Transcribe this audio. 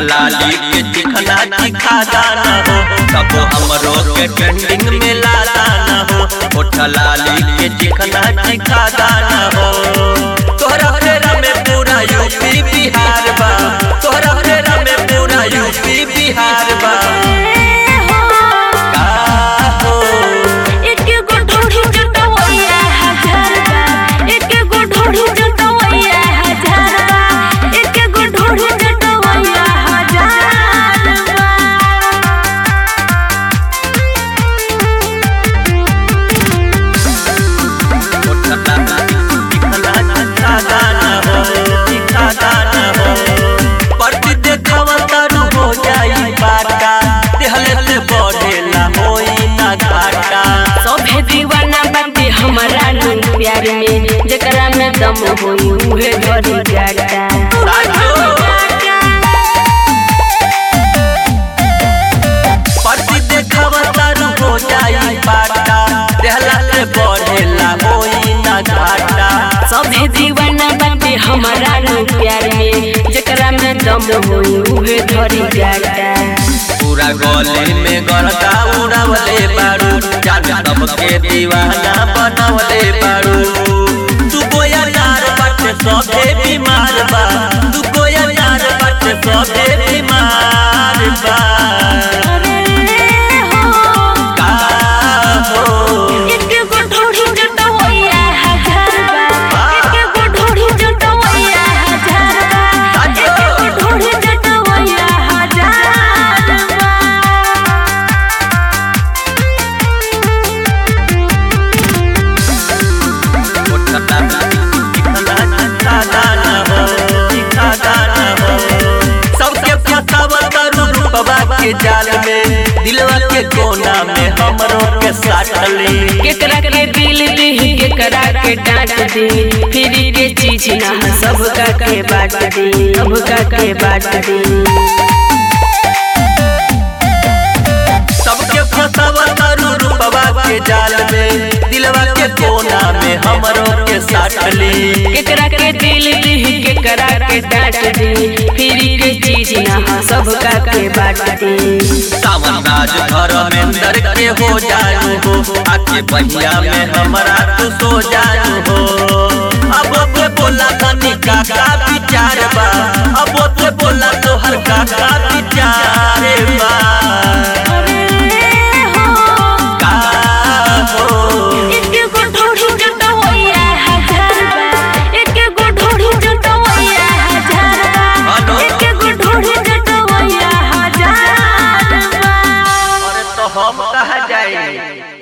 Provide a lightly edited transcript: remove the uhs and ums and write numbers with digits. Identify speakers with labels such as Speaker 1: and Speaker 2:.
Speaker 1: लाली के चिकना चिखा दाना हो, तब हमरो के ट्रेंडिंग में ला दाना हो। होठ लाली के चिकना चिखा दाना हो, तोहरा फेरा में पूरा यूपी बिहार बा, तोहरा फेरा में पूरा यूपी बिहार बा।
Speaker 2: प्यार में जकरा में दम होई उहे घड़ी जाता।
Speaker 1: परती देखवा तारू हो जाई बाटा, देहला ले बढ़ेला होई ना घाटा।
Speaker 2: सभे दीवाना बाटे हमारा नु प्यार में जकरा में दम होई उहे घड़ी जाता।
Speaker 1: पूरा गले में गरदा उड़ावले बारू, जान सबके दीवाना बनावले बारू। तू गोया यार बाटे सबे बीमार बा, तू गोया यार बाटे सबे बीमार बा। के जाल में दिलवा के कोना में हमरो के साटली,
Speaker 2: केकरा के दिल दी केकरा के डांट दी, फिर के चीज ना सबका के बांट दी, सबका के बांट दी।
Speaker 1: सबके फसावा तारू रूपवा के जाल में, दिलवा के कोना में हमरो के साटली,
Speaker 2: केकरा के दिल दी केकरा के डांट दी, फिर के चीज ना सबका के बांट दी।
Speaker 1: सावन राज घर में अंदर के हो जानु हो, आके बहिया में हमरा तू सो जानु हो। अब के बोला तनी का विचार बा, अब के बोला तोहर का विचार